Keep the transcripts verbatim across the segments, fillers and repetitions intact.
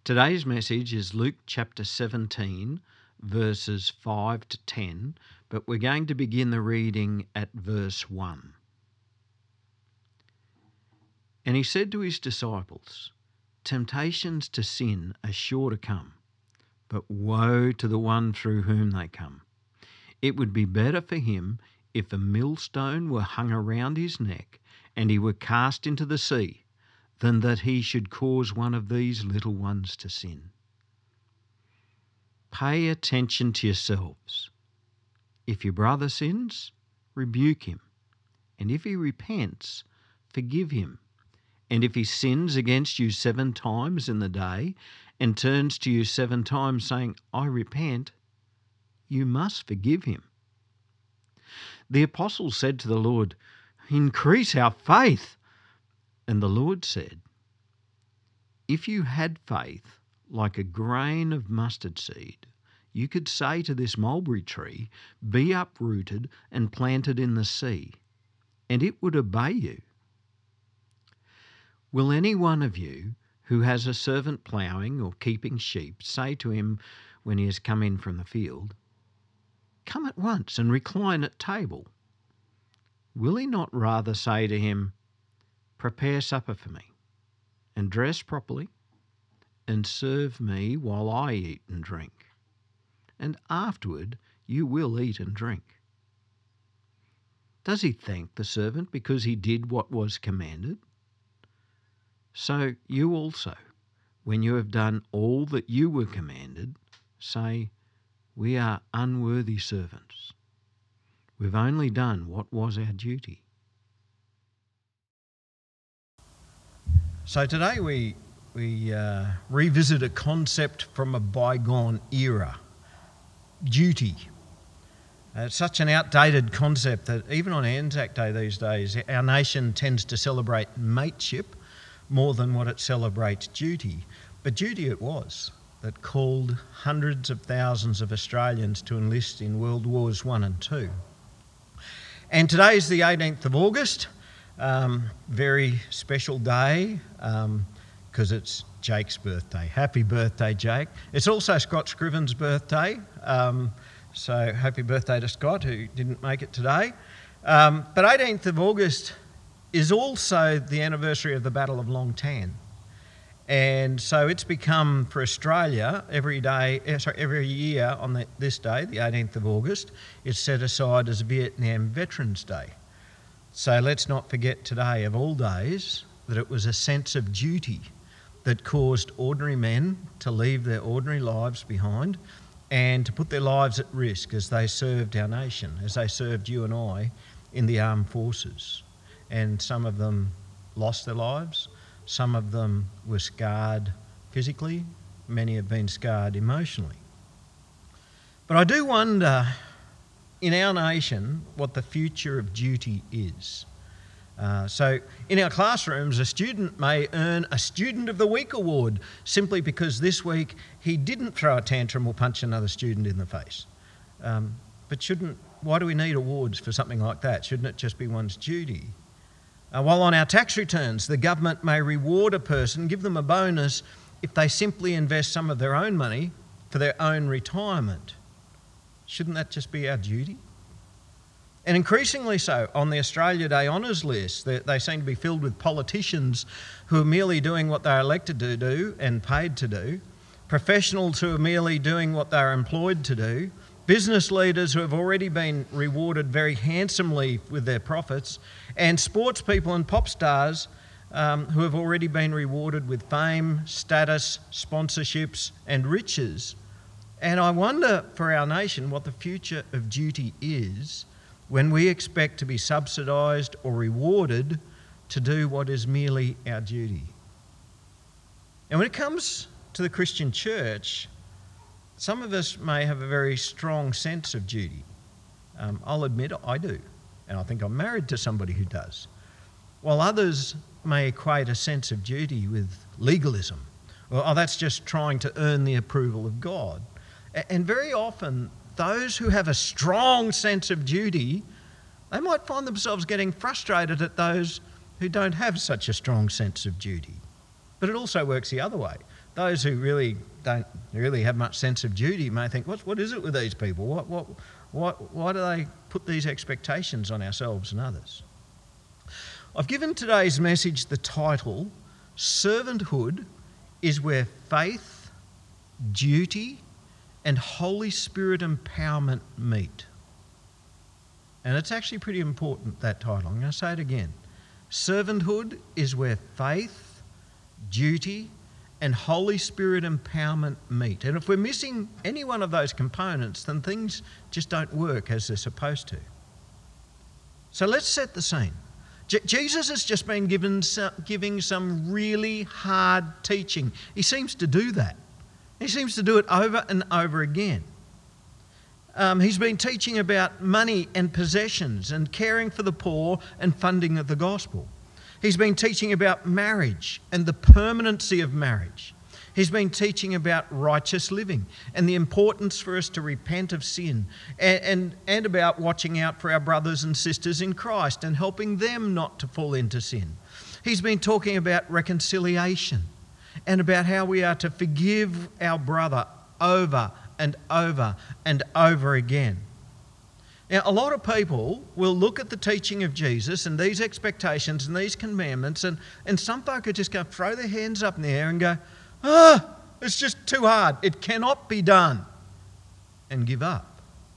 Today's message is Luke chapter seventeen, verses five to ten, but we're going to begin the reading at verse one. And he said to his disciples, "Temptations to sin are sure to come, but woe to the one through whom they come. It would be better for him if a millstone were hung around his neck and he were cast into the sea, than that he should cause one of these little ones to sin. Pay attention to yourselves. If your brother sins, rebuke him, and if he repents, forgive him. And if he sins against you seven times in the day and turns to you seven times saying, 'I repent,' you must forgive him." The apostles said to the Lord, "Increase our faith." And the Lord said, "If you had faith like a grain of mustard seed, you could say to this mulberry tree, 'Be uprooted and planted in the sea,' and it would obey you. Will any one of you who has a servant ploughing or keeping sheep say to him when he has come in from the field, 'Come at once and recline at table'? Will he not rather say to him, 'Prepare supper for me, and dress properly, and serve me while I eat and drink, and afterward you will eat and drink'? Does he thank the servant because he did what was commanded? So you also, when you have done all that you were commanded, say, 'We are unworthy servants. We've only done what was our duty.'" So today we we uh, revisit a concept from a bygone era, duty. Uh, it's such an outdated concept that even on Anzac Day these days, our nation tends to celebrate mateship more than what it celebrates duty. But duty it was that called hundreds of thousands of Australians to enlist in World Wars One and Two. And today is the eighteenth of August. Um, very special day because um, it's Jake's birthday. Happy birthday, Jake. It's also Scott Scriven's birthday, um, so happy birthday to Scott, who didn't make it today. Um, but eighteenth of August is also the anniversary of the Battle of Long Tan. And so it's become, for Australia, every day, sorry, every year on the, this day, the eighteenth of August, it's set aside as Vietnam Veterans Day. So let's not forget today, of all days, that it was a sense of duty that caused ordinary men to leave their ordinary lives behind and to put their lives at risk as they served our nation, as they served you and I in the armed forces. And some of them lost their lives, some of them were scarred physically, many have been scarred emotionally. But I do wonder, in our nation, what the future of duty is. Uh, so in our classrooms, a student may earn a Student of the Week award simply because this week he didn't throw a tantrum or punch another student in the face. Um, but shouldn't, why do we need awards for something like that? Shouldn't it just be one's duty? Uh, while on our tax returns, the government may reward a person, give them a bonus if they simply invest some of their own money for their own retirement. Shouldn't that just be our duty? And increasingly so, on the Australia Day honours list, they, they seem to be filled with politicians who are merely doing what they're elected to do and paid to do, professionals who are merely doing what they're employed to do, business leaders who have already been rewarded very handsomely with their profits, and sports people and pop stars um, who have already been rewarded with fame, status, sponsorships and riches. And I wonder for our nation what the future of duty is when we expect to be subsidised or rewarded to do what is merely our duty. And when it comes to the Christian church, some of us may have a very strong sense of duty. Um, I'll admit I do, and I think I'm married to somebody who does. While others may equate a sense of duty with legalism. Well, oh, that's just trying to earn the approval of God. And very often, those who have a strong sense of duty, they might find themselves getting frustrated at those who don't have such a strong sense of duty. But it also works the other way. those who really don't really have much sense of duty may think, what, what is it with these people? What, what, what, why do they put these expectations on ourselves and others? I've given today's message the title, Servanthood is where faith, duty, and Holy Spirit empowerment meet. And it's actually pretty important, that title. I'm going to say it again. Servanthood is where faith, duty, and Holy Spirit empowerment meet. And if we're missing any one of those components, then things just don't work as they're supposed to. So let's set the scene. Je- Jesus has just been given some, giving some really hard teaching. He seems to do that. He seems to do it over and over again. Um, he's been teaching about money and possessions and caring for the poor and funding of the gospel. He's been teaching about marriage and the permanency of marriage. He's been teaching about righteous living and the importance for us to repent of sin, and, and, and about watching out for our brothers and sisters in Christ and helping them not to fall into sin. He's been talking about reconciliation and about how we are to forgive our brother over and over and over again. Now, a lot of people will look at the teaching of Jesus and these expectations and these commandments, and, and some folk are just going to throw their hands up in the air and go, ah, it's just too hard. It cannot be done, and give up.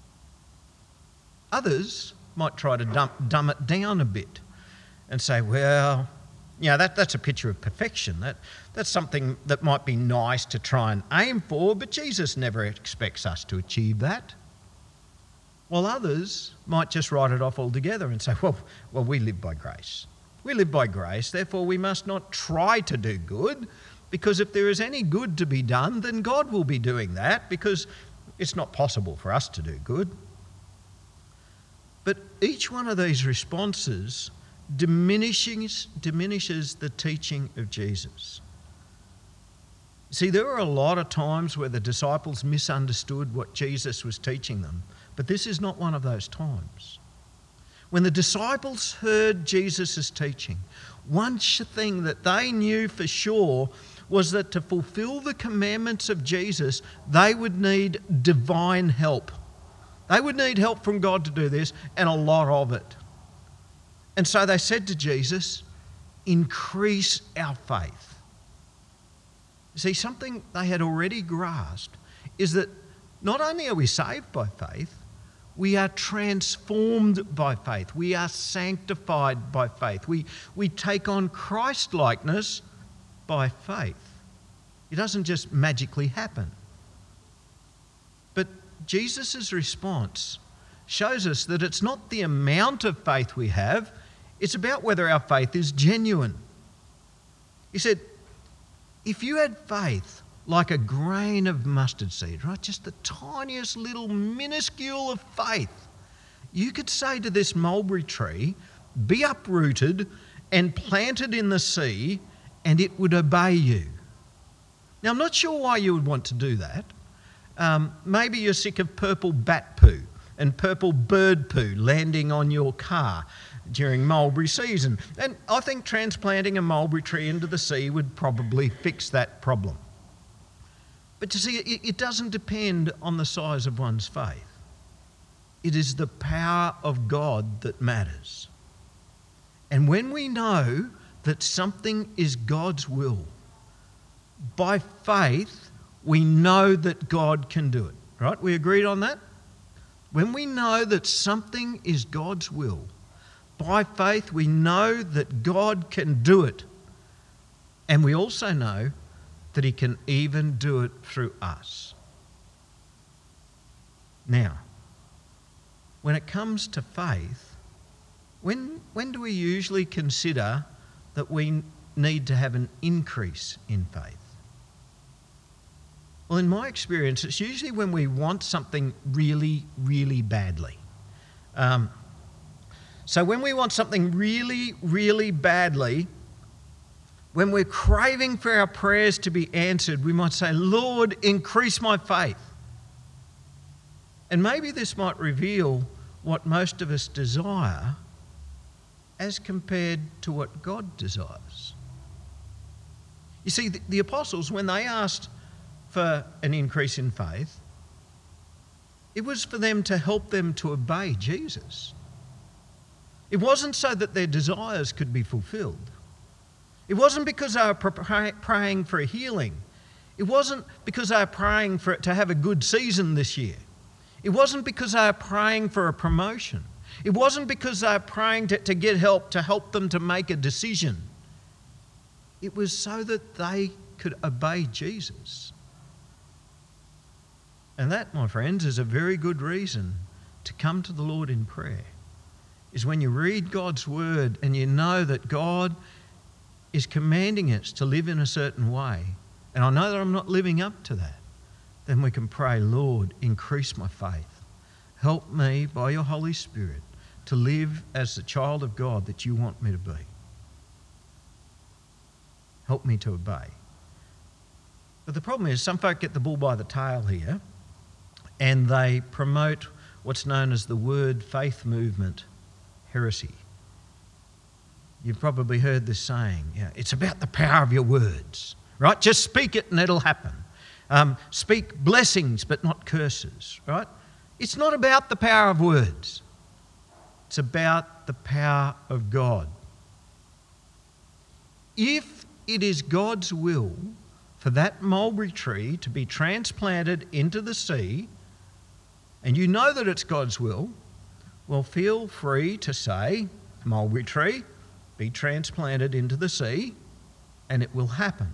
Others might try to dump, dumb it down a bit and say, well, you know, that, that's a picture of perfection. That, that's something that might be nice to try and aim for, but Jesus never expects us to achieve that. While others might just write it off altogether and say, well, well, we live by grace. We live by grace, therefore we must not try to do good, because if there is any good to be done, then God will be doing that, because it's not possible for us to do good. But each one of these responses diminishes, diminishes the teaching of Jesus. See, there were a lot of times where the disciples misunderstood what Jesus was teaching them, but this is not one of those times. When the disciples heard Jesus' teaching, one thing that they knew for sure was that to fulfill the commandments of Jesus, they would need divine help. They would need help from God to do this, and a lot of it. And so they said to Jesus, increase our faith. See, something they had already grasped is that not only are we saved by faith, we are transformed by faith. We are sanctified by faith. We, we take on Christ-likeness by faith. It doesn't just magically happen. But Jesus' response shows us that it's not the amount of faith we have, it's about whether our faith is genuine. He said, if you had faith like a grain of mustard seed, right, just the tiniest little minuscule of faith, you could say to this mulberry tree, be uprooted and planted in the sea, and it would obey you. Now, I'm not sure why you would want to do that. Um, maybe you're sick of purple bat poo and purple bird poo landing on your car during mulberry season. And I think transplanting a mulberry tree into the sea would probably fix that problem. But you see, it, it doesn't depend on the size of one's faith. It is the power of God that matters. And when we know that something is God's will, by faith, we know that God can do it. Right? We agreed on that? When we know that something is God's will, by faith we know that God can do it. And we also know that he can even do it through us. Now, when it comes to faith, when, when do we usually consider that we need to have an increase in faith? Well, in my experience, it's usually when we want something really, really badly. Um, so when we want something really, really badly, when we're craving for our prayers to be answered, we might say, Lord, increase my faith. And maybe this might reveal what most of us desire as compared to what God desires. You see, the, the apostles, when they asked for an increase in faith, it was for them to help them to obey Jesus. It wasn't so that their desires could be fulfilled. It wasn't because they were pr- praying for a healing. It wasn't because they were praying for it to have a good season this year. It wasn't because they were praying for a promotion. It wasn't because they were praying to, to get help, to help them to make a decision. It was so that they could obey Jesus. And that, my friends, is a very good reason to come to the Lord in prayer. Is when you read God's word and you know that God is commanding us to live in a certain way, and I know that I'm not living up to that, then we can pray, Lord, increase my faith. Help me by your Holy Spirit to live as the child of God that you want me to be. Help me to obey. But the problem is some folk get the bull by the tail here and they promote what's known as the word faith movement heresy. You've probably heard this saying, yeah, it's about the power of your words, right? Just speak it and it'll happen. Um, speak blessings but not curses, right? It's not about the power of words. It's about the power of God. If it is God's will for that mulberry tree to be transplanted into the sea, and you know that it's God's will, well, feel free to say, mulberry tree, be transplanted into the sea, and it will happen.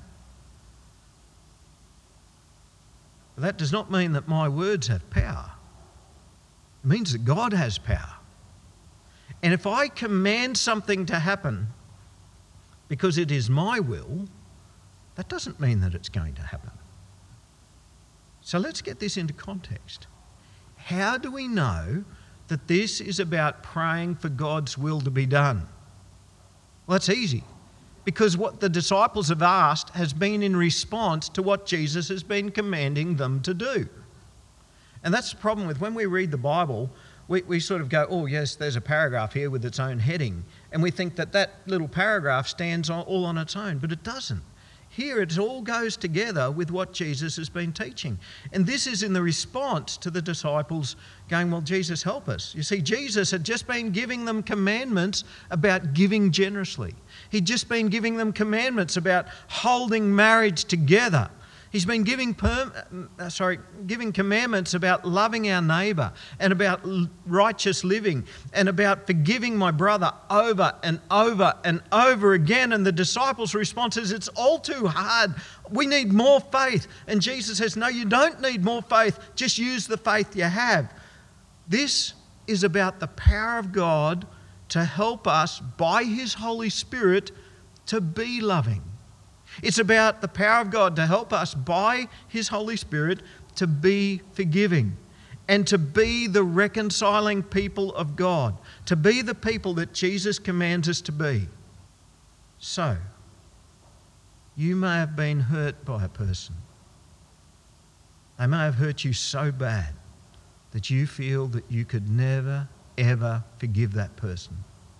But that does not mean that my words have power. It means that God has power. And if I command something to happen because it is my will, that doesn't mean that it's going to happen. So let's get this into context. How do we know that this is about praying for God's will to be done? Well, that's easy. Because what the disciples have asked has been in response to what Jesus has been commanding them to do. And that's the problem with when we read the Bible, we, we sort of go, oh yes, there's a paragraph here with its own heading. And we think that that little paragraph stands all on its own, but it doesn't. Here it all goes together with what Jesus has been teaching. And this is in the response to the disciples going, well, Jesus, help us. You see, Jesus had just been giving them commandments about giving generously. He'd just been giving them commandments about holding marriage together. He's been giving perm, uh, sorry, giving commandments about loving our neighbour and about righteous living and about forgiving my brother over and over and over again. And the disciples' response is, it's all too hard. We need more faith. And Jesus says, no, you don't need more faith. Just use the faith you have. This is about the power of God to help us by His Holy Spirit to be loving. It's about the power of God to help us by His Holy Spirit to be forgiving and to be the reconciling people of God, to be the people that Jesus commands us to be. So, you may have been hurt by a person. They may have hurt you so bad that you feel that you could never, ever forgive that person.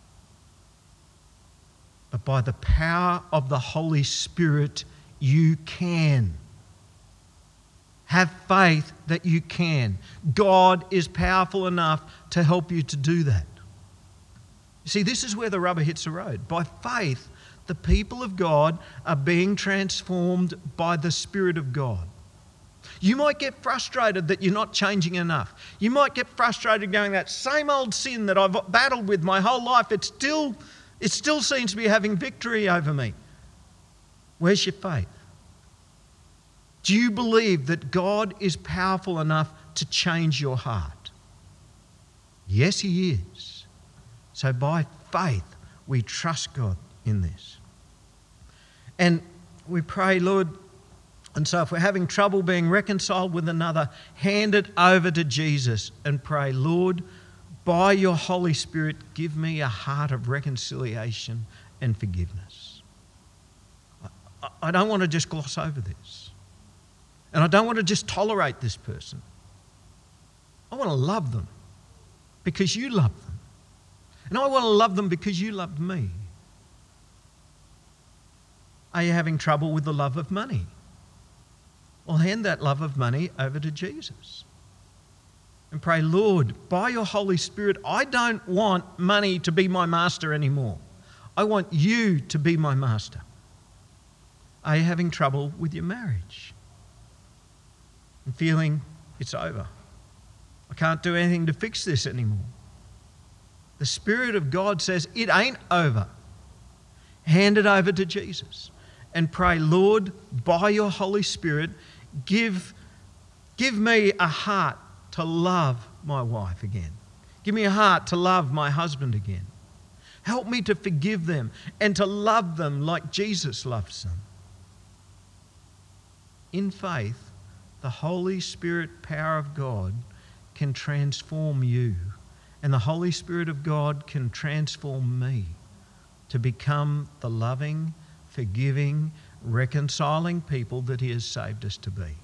But by the power of the Holy Spirit, you can. Have faith that you can. God is powerful enough to help you to do that. You see, this is where the rubber hits the road. By faith, the people of God are being transformed by the Spirit of God. You might get frustrated that you're not changing enough. You might get frustrated going, that same old sin that I've battled with my whole life, it's still... It still seems to be having victory over me. Where's your faith? Do you believe that God is powerful enough to change your heart? Yes, He is. So by faith, we trust God in this. And we pray, Lord, and so if we're having trouble being reconciled with another, hand it over to Jesus and pray, Lord, by your Holy Spirit, give me a heart of reconciliation and forgiveness. I, I don't want to just gloss over this. And I don't want to just tolerate this person. I want to love them because you love them. And I want to love them because you loved me. Are you having trouble with the love of money? Well, hand that love of money over to Jesus. And pray, Lord, by your Holy Spirit, I don't want money to be my master anymore. I want you to be my master. Are you having trouble with your marriage? And feeling it's over. I can't do anything to fix this anymore. The Spirit of God says it ain't over. Hand it over to Jesus and pray, Lord, by your Holy Spirit, give, give me a heart to love my wife again. Give me a heart to love my husband again. Help me to forgive them and to love them like Jesus loves them. In faith, the Holy Spirit power of God can transform you, and the Holy Spirit of God can transform me to become the loving, forgiving, reconciling people that He has saved us to be.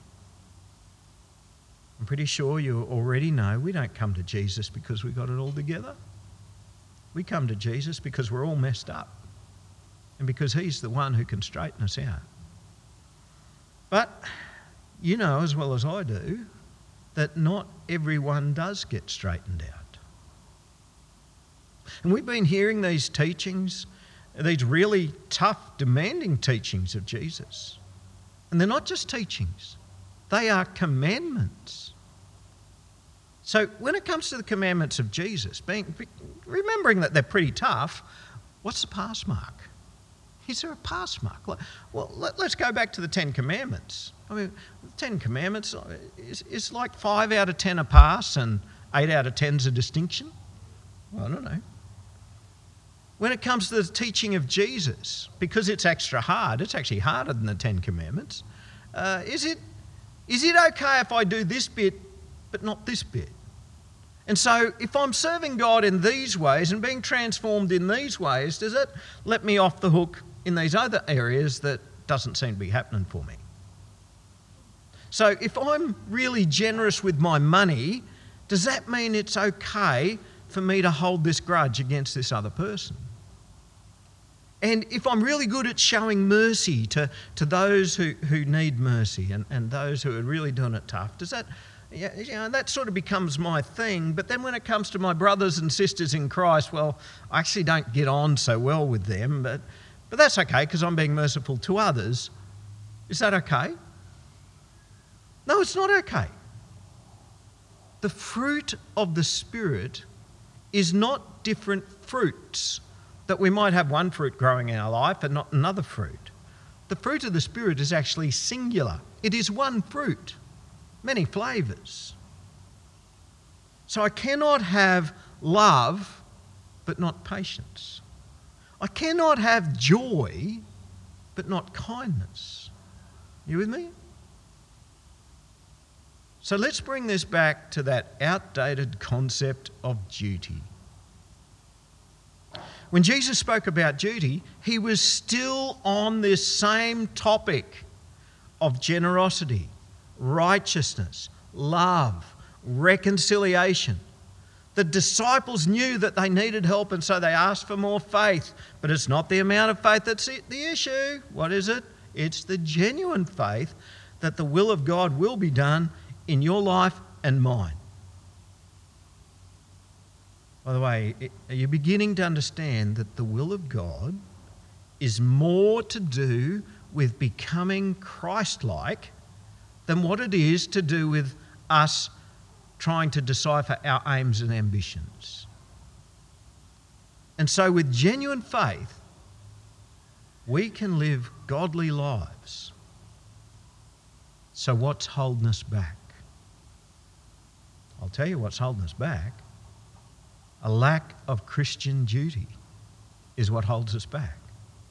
I'm pretty sure you already know we don't come to Jesus because we got it all together. We come to Jesus because we're all messed up and because He's the one who can straighten us out. But you know as well as I do that not everyone does get straightened out. And we've been hearing these teachings, these really tough, demanding teachings of Jesus. And they're not just teachings. They are commandments. So when it comes to the commandments of Jesus, being, remembering that they're pretty tough, what's the pass mark? Is there a pass mark? Well, let, let's go back to the Ten Commandments. I mean, the Ten Commandments is, is like five out of ten a pass and eight out of ten's a distinction? Well, I don't know. When it comes to the teaching of Jesus, because it's extra hard, it's actually harder than the Ten Commandments, uh, is it is it okay if I do this bit but not this bit? And so if I'm serving God in these ways and being transformed in these ways, does it let me off the hook in these other areas that doesn't seem to be happening for me? So if I'm really generous with my money, does that mean it's okay for me to hold this grudge against this other person? And if I'm really good at showing mercy to, to those who, who need mercy and, and those who are really doing it tough, does that, you know, that sort of becomes my thing. But then when it comes to my brothers and sisters in Christ, well, I actually don't get on so well with them, but, but that's okay because I'm being merciful to others. Is that okay? No, it's not okay. The fruit of the Spirit is not different fruits, that we might have one fruit growing in our life and not another fruit. The fruit of the Spirit is actually singular. It is one fruit, many flavours. So I cannot have love but not patience. I cannot have joy but not kindness. You with me? So let's bring this back to that outdated concept of duty. When Jesus spoke about duty, he was still on this same topic of generosity, righteousness, love, reconciliation. The disciples knew that they needed help, and so they asked for more faith. But it's not the amount of faith that's the issue. What is it? It's the genuine faith that the will of God will be done in your life and mine. By the way, are you beginning to understand that the will of God is more to do with becoming Christ-like than what it is to do with us trying to decipher our aims and ambitions? And so with genuine faith, we can live godly lives. So what's holding us back? I'll tell you what's holding us back. A lack of Christian duty is what holds us back.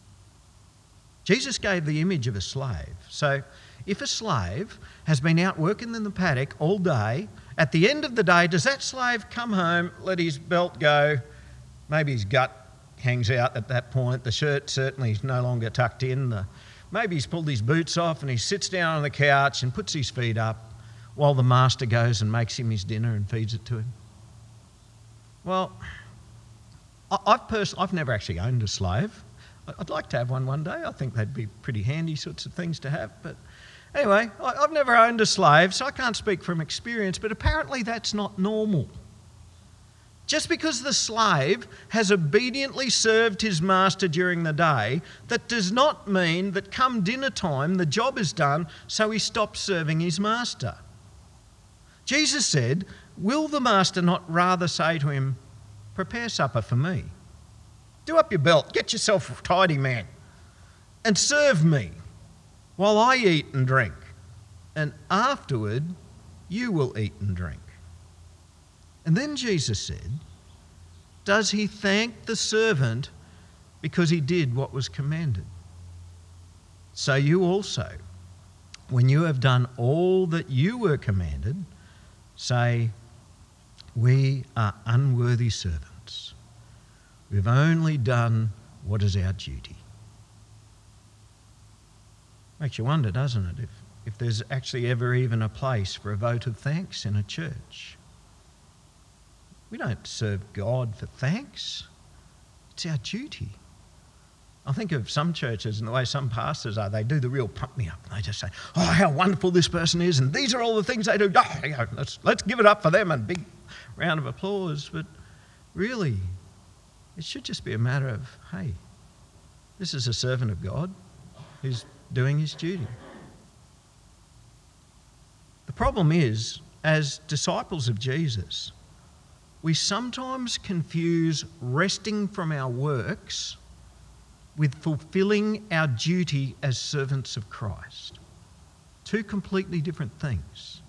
Jesus gave the image of a slave. So if a slave has been out working in the paddock all day, at the end of the day, does that slave come home, let his belt go, maybe his gut hangs out at that point, the shirt certainly is no longer tucked in, the, maybe he's pulled his boots off and he sits down on the couch and puts his feet up while the master goes and makes him his dinner and feeds it to him? Well, I've, pers- I've never actually owned a slave. I'd like to have one one day. I think they'd be pretty handy sorts of things to have. But anyway, I've never owned a slave, so I can't speak from experience, but apparently that's not normal. Just because the slave has obediently served his master during the day, that does not mean that come dinner time the job is done, so he stops serving his master. Jesus said, will the master not rather say to him, prepare supper for me? Do up your belt, get yourself tidy, man, and serve me while I eat and drink, and afterward you will eat and drink. And then Jesus said, does he thank the servant because he did what was commanded? So you also, when you have done all that you were commanded, say, we are unworthy servants. We've only done what is our duty. Makes you wonder, doesn't it, if, if there's actually ever even a place for a vote of thanks in a church. We don't serve God for thanks. It's our duty. I think of some churches and the way some pastors are, they do the real pump me up. They just say, oh, how wonderful this person is, and these are all the things they do. Oh, you know, let's, let's give it up for them, and big round of applause. But really, it should just be a matter of, hey, this is a servant of God who's doing his duty. The problem is, as disciples of Jesus, we sometimes confuse resting from our works with fulfilling our duty as servants of Christ. Two completely different things.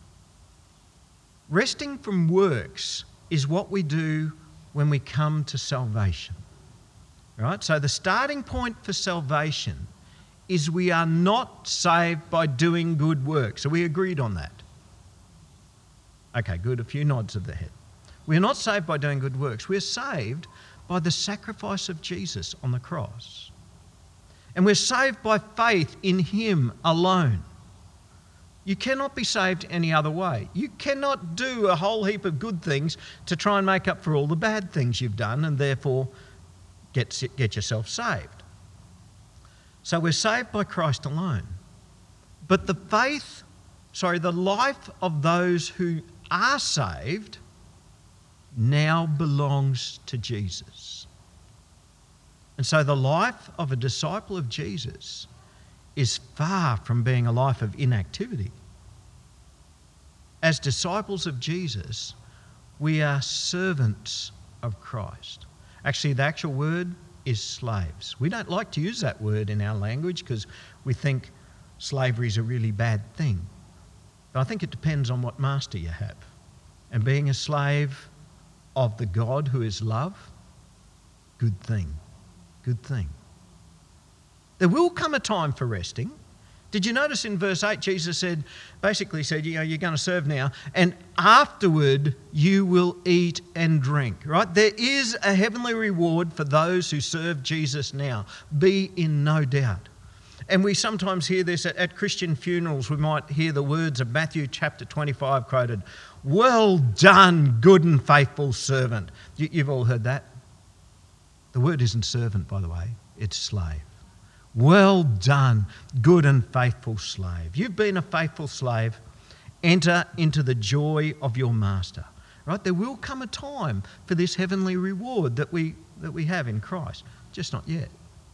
Resting from works is what we do when we come to salvation. Right? So the starting point for salvation is we are not saved by doing good works. So we agreed on that. Okay, good. A few nods of the head. We're not saved by doing good works. We're saved by the sacrifice of Jesus on the cross. And we're saved by faith in him alone. You cannot be saved any other way. You cannot do a whole heap of good things to try and make up for all the bad things you've done and therefore get, get yourself saved. So we're saved by Christ alone. But the faith, sorry, the life of those who are saved now belongs to Jesus. And so the life of a disciple of Jesus is far from being a life of inactivity. As disciples of Jesus, we are servants of Christ. Actually, the actual word is slaves. We don't like to use that word in our language because we think slavery is a really bad thing. But I think it depends on what master you have. And being a slave of the God who is love, good thing, good thing. There will come a time for resting. Did you notice in verse eight, Jesus said, basically said, you know, you're going to serve now, and afterward you will eat and drink, right? There is a heavenly reward for those who serve Jesus now. Be in no doubt. And we sometimes hear this at, at Christian funerals. We might hear the words of Matthew chapter twenty-five quoted, well done, good and faithful servant. You, you've all heard that. The word isn't servant, by the way. It's slave. Well done, good and faithful slave. You've been a faithful slave. Enter into the joy of your master. Right? There will come a time for this heavenly reward that we, that we have in Christ. Just not yet.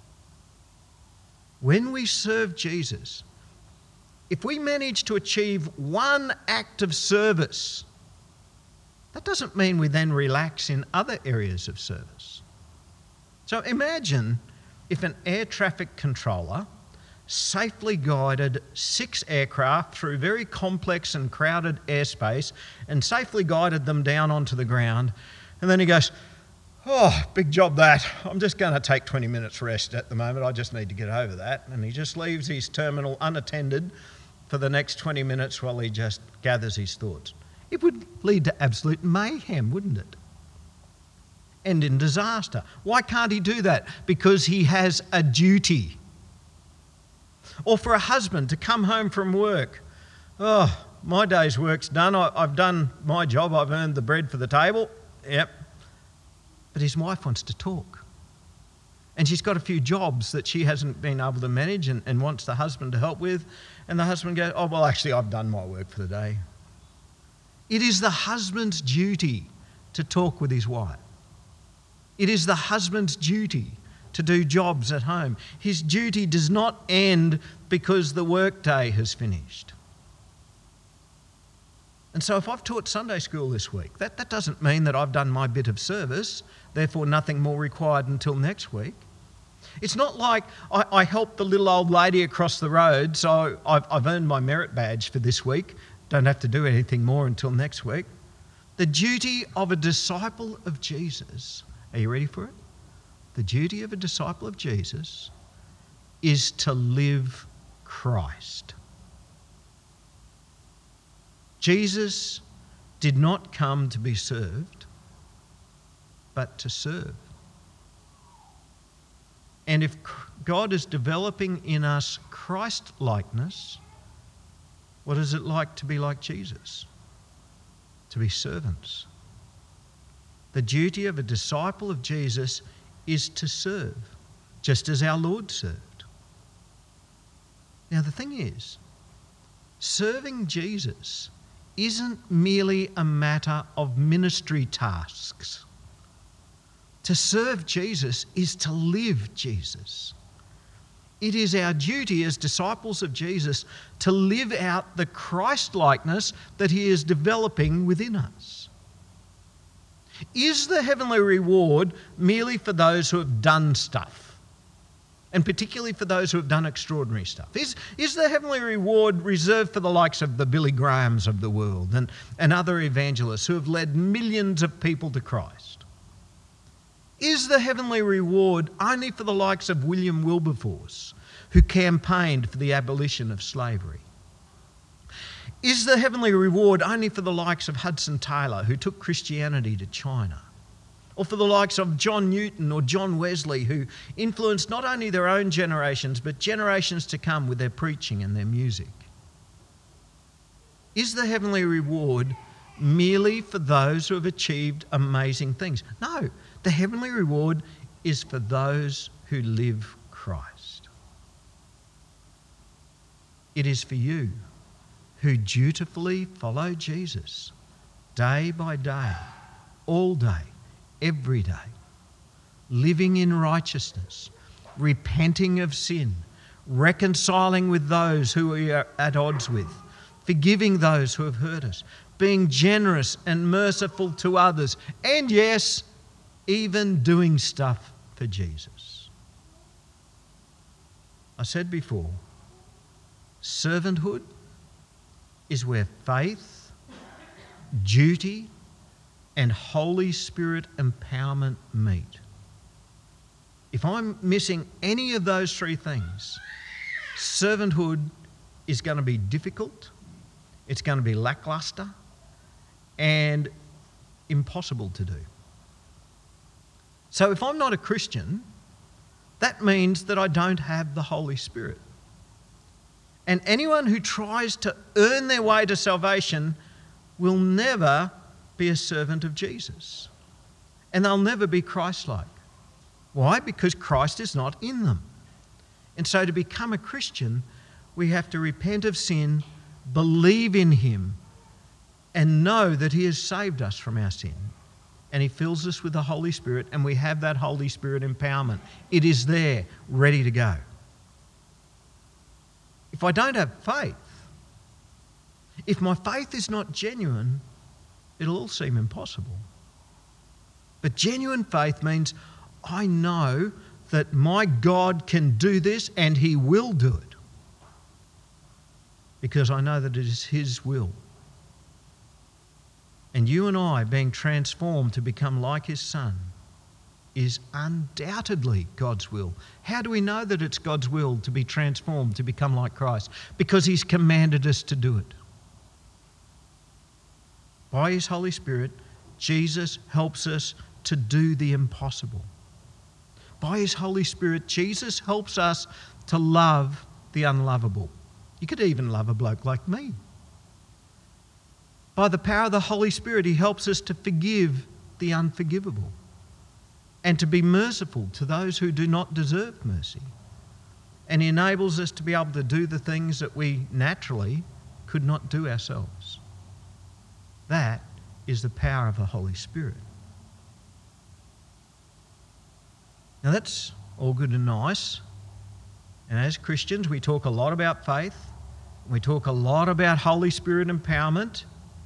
When we serve Jesus, if we manage to achieve one act of service, that doesn't mean we then relax in other areas of service. So imagine if an air traffic controller safely guided six aircraft through very complex and crowded airspace and safely guided them down onto the ground, and then he goes, oh, big job that. I'm just going to take twenty minutes rest at the moment. I just need to get over that. And he just leaves his terminal unattended for the next twenty minutes while he just gathers his thoughts. It would lead to absolute mayhem, wouldn't it? And in disaster. Why can't he do that? Because he has a duty. Or for a husband to come home from work. Oh, my day's work's done. I, I've done my job. I've earned the bread for the table. Yep. But his wife wants to talk. And she's got a few jobs that she hasn't been able to manage and, and wants the husband to help with. And the husband goes, oh, well, actually, I've done my work for the day. It is the husband's duty to talk with his wife. It is the husband's duty to do jobs at home. His duty does not end because the workday has finished. And so if I've taught Sunday school this week, that, that doesn't mean that I've done my bit of service, therefore nothing more required until next week. It's not like I, I helped the little old lady across the road, so I've, I've earned my merit badge for this week, don't have to do anything more until next week. The duty of a disciple of Jesus, are you ready for it? The duty of a disciple of Jesus is to live Christ. Jesus did not come to be served, but to serve. And if God is developing in us Christ-likeness, what is it like to be like Jesus? To be servants. The duty of a disciple of Jesus is to serve, just as our Lord served. Now the thing is, serving Jesus isn't merely a matter of ministry tasks. To serve Jesus is to live Jesus. It is our duty as disciples of Jesus to live out the Christ-likeness that he is developing within us. Is the heavenly reward merely for those who have done stuff? And particularly for those who have done extraordinary stuff? Is, is the heavenly reward reserved for the likes of the Billy Grahams of the world and, and other evangelists who have led millions of people to Christ? Is the heavenly reward only for the likes of William Wilberforce, who campaigned for the abolition of slavery? Is the heavenly reward only for the likes of Hudson Taylor, who took Christianity to China? Or for the likes of John Newton or John Wesley, who influenced not only their own generations, but generations to come with their preaching and their music? Is the heavenly reward merely for those who have achieved amazing things? No, the heavenly reward is for those who live Christ. It is for you who dutifully follow Jesus day by day, all day, every day, living in righteousness, repenting of sin, reconciling with those who we are at odds with, forgiving those who have hurt us, being generous and merciful to others, and yes, even doing stuff for Jesus. I said before, servanthood is where faith, duty, and Holy Spirit empowerment meet. If I'm missing any of those three things, servanthood is going to be difficult, it's going to be lackluster, and impossible to do. So if I'm not a Christian, that means that I don't have the Holy Spirit. And anyone who tries to earn their way to salvation will never be a servant of Jesus. And they'll never be Christ-like. Why? Because Christ is not in them. And so to become a Christian, we have to repent of sin, believe in him, and know that he has saved us from our sin. And he fills us with the Holy Spirit, and we have that Holy Spirit empowerment. It is there, ready to go. If I don't have faith, if my faith is not genuine, it'll all seem impossible. But genuine faith means I know that my God can do this and he will do it, because I know that it is his will. And you and I being transformed to become like his Son is undoubtedly God's will. How do we know that it's God's will to be transformed to become like Christ? Because he's commanded us to do it. By his Holy Spirit, Jesus helps us to do the impossible. By his Holy Spirit, Jesus helps us to love the unlovable. You could even love a bloke like me. By the power of the Holy Spirit, he helps us to forgive the unforgivable. and to be merciful to those who do not deserve mercy. And he enables us to be able to do the things that we naturally could not do ourselves. That is the power of the Holy Spirit. Now that's all good and nice. And as Christians, we talk a lot about faith. We talk a lot about Holy Spirit empowerment.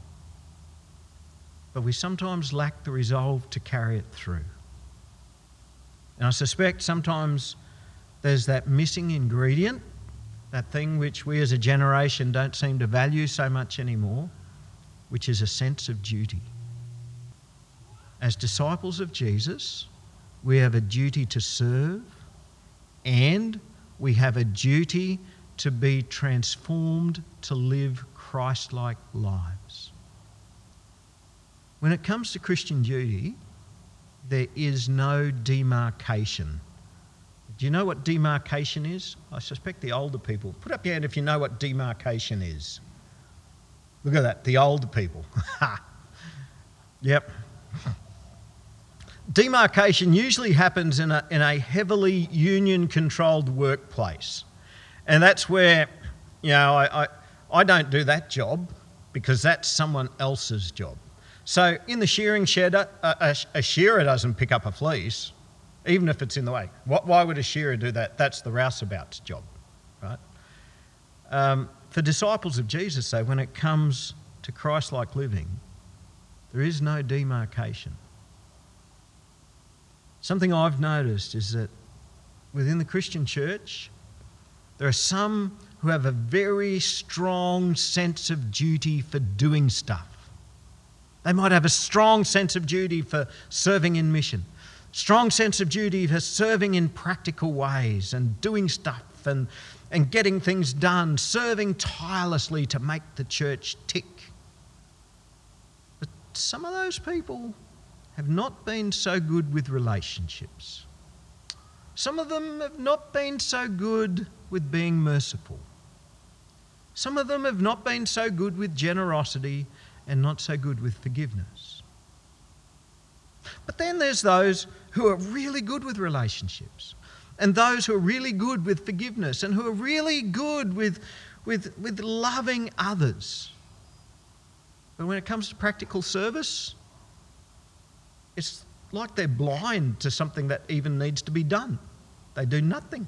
But we sometimes lack the resolve to carry it through. And I suspect sometimes there's that missing ingredient, that thing which we as a generation don't seem to value so much anymore, which is a sense of duty. As disciples of Jesus, we have a duty to serve, and we have a duty to be transformed to live Christ-like lives. When it comes to Christian duty, there is no demarcation. Do you know what demarcation is? I suspect the older people. Put up your hand if you know what demarcation is. Look at that, the older people. Yep. Demarcation usually happens in a, in a heavily union-controlled workplace. And that's where, you know, I, I, I don't do that job because that's someone else's job. So in the shearing shed, a, a, a shearer doesn't pick up a fleece, even if it's in the way. What, why would a shearer do that? That's the rouseabout's job, right? Um, for disciples of Jesus, though, when it comes to Christ-like living, there is no demarcation. Something I've noticed is that within the Christian church, there are some who have a very strong sense of duty for doing stuff. They might have a strong sense of duty for serving in mission, strong sense of duty for serving in practical ways and doing stuff and, and getting things done, serving tirelessly to make the church tick. But some of those people have not been so good with relationships. Some of them have not been so good with being merciful. Some of them have not been so good with generosity and not so good with forgiveness. But then there's those who are really good with relationships, and those who are really good with forgiveness, and who are really good with, with, with loving others. But when it comes to practical service, it's like they're blind to something that even needs to be done. They do nothing.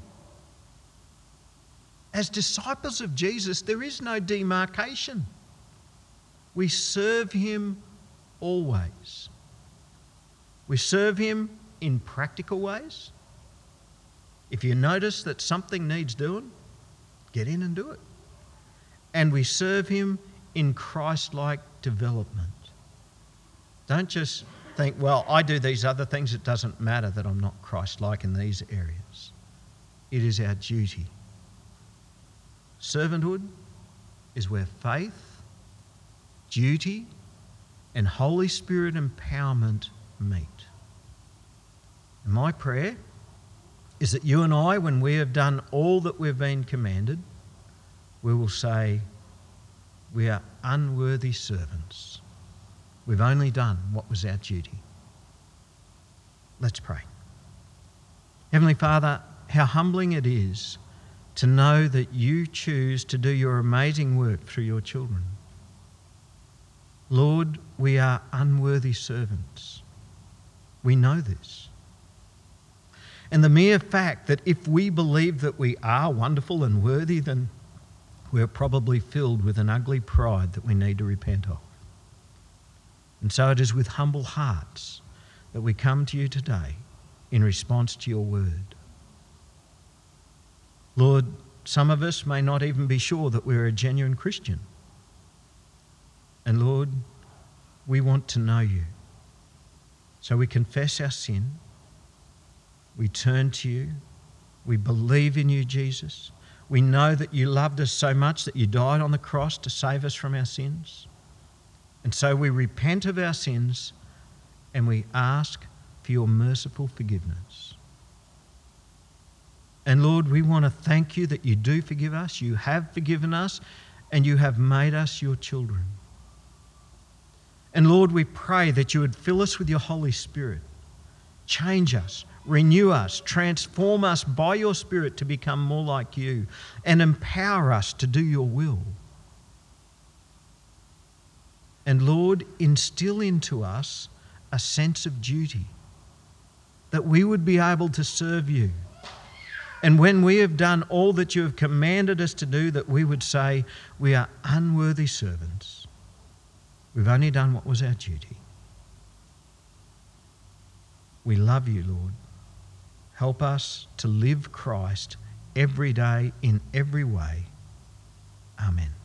As disciples of Jesus, there is no demarcation. We serve him always. We serve him in practical ways. If you notice that something needs doing, get in and do it. And we serve him in Christ-like development. Don't just think, well, I do these other things, it doesn't matter that I'm not Christ-like in these areas. It is our duty. Servanthood is where faith, duty, and Holy Spirit empowerment meet. And my prayer is that you and I, when we have done all that we've been commanded, we will say, we are unworthy servants. We've only done what was our duty. Let's pray. Heavenly Father, how humbling it is to know that you choose to do your amazing work through your children. Lord, we are unworthy servants. We know this. And the mere fact that if we believe that we are wonderful and worthy, then we're probably filled with an ugly pride that we need to repent of. And so it is with humble hearts that we come to you today in response to your word. Lord, some of us may not even be sure that we're a genuine Christian. And Lord, we want to know you. So we confess our sin. We turn to you. We believe in you, Jesus. We know that you loved us so much that you died on the cross to save us from our sins. And so we repent of our sins and we ask for your merciful forgiveness. And Lord, we want to thank you that you do forgive us, you have forgiven us, and you have made us your children. And Lord, we pray that you would fill us with your Holy Spirit Change us, renew us, transform us by your Spirit to become more like you, and empower us to do your will. And Lord, instill into us a sense of duty, that we would be able to serve you. And when we have done all that you have commanded us to do, that we would say, we are unworthy servants. We've only done what was our duty. We love you, Lord. Help us to live Christ every day in every way. Amen.